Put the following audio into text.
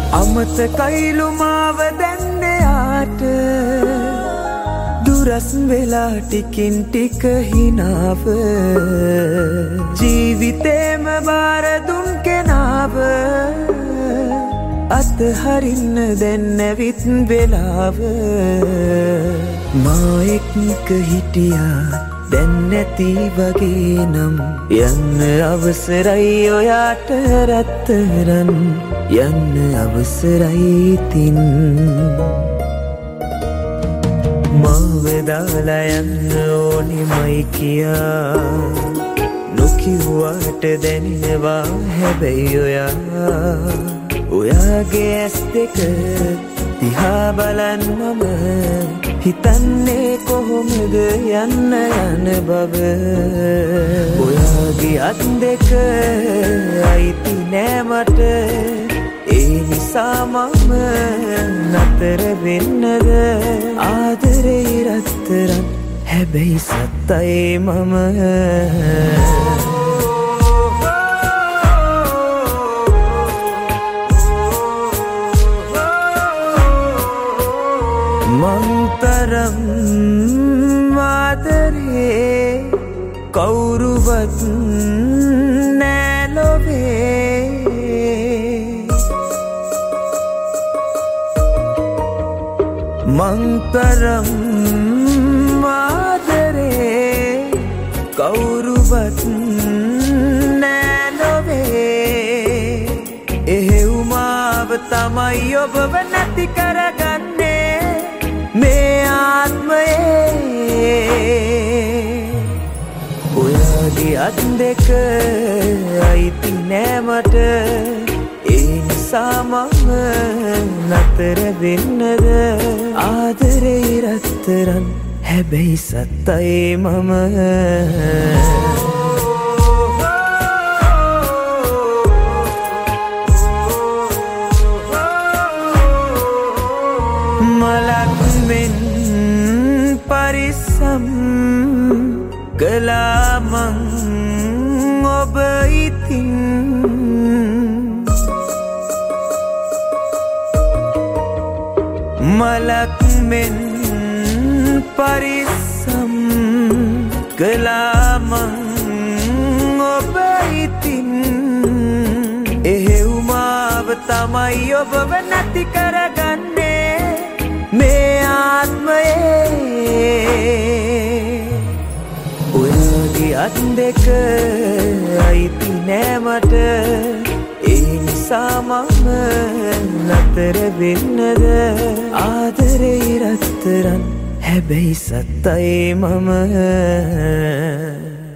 අමතකයිලු මාව දැන්න යාට දුරස් වෙලා ටිකින් ටික හිනාව ජීවිතේම බාර දුන් කෙනාව අත්හරින්න දැන් නැවිත් වෙලාව මා එක්ක හිටියා දැන් නැති වගේ නම් යන්න අවසරයි ඔයාට රත්තරන් යන්න අවසරයි තින් මාව දාලා යන්න ඕනෙමයි කියා නොකිව්වට දැනෙනවා හැබැයි ඔයාගේ ඇස් දෙක දිහා බලන් මම හිතන්නේ කොහොමද යන්න යන බව ඔයාගේ අත් දෙක අයිති නෑ මට ඒ නිසා මම නතර වෙන්නද ආදරේ රත්තරන් හැබැයි සත්තයි මම මන්තරම් ආදරේ කවුරුවත් නෑ ලොවේ මන්තරම් ආදරේ කවුරුවත් නෑ ලොවේ එහෙව් මාව තමයි ඔබව නැති කරගන්නේ මේ ආත්මයේ ඔයාගේ අත් දෙක අයිති නෑ මට ඒ නිසා මම නතර වෙන්නද ආදරේ රත්තරන් හැබැයි සත්තයි මම මලක් මෙන් පරිස්සම් කළා මං ඔබ ඉතින් මලක් මෙන් පරිස්සම් කළා මං ඔබ ඉතින් එහෙව් මාව තමයි ඔබව නැති කරගන්නේ මේ ආත්මයේ ඔයාගේ අත් දෙක අයිති නෑ මට ඒ නිසා මම නතර වෙන්නද ආදරේ රත්තරන් හැබැයි සත්තයි මම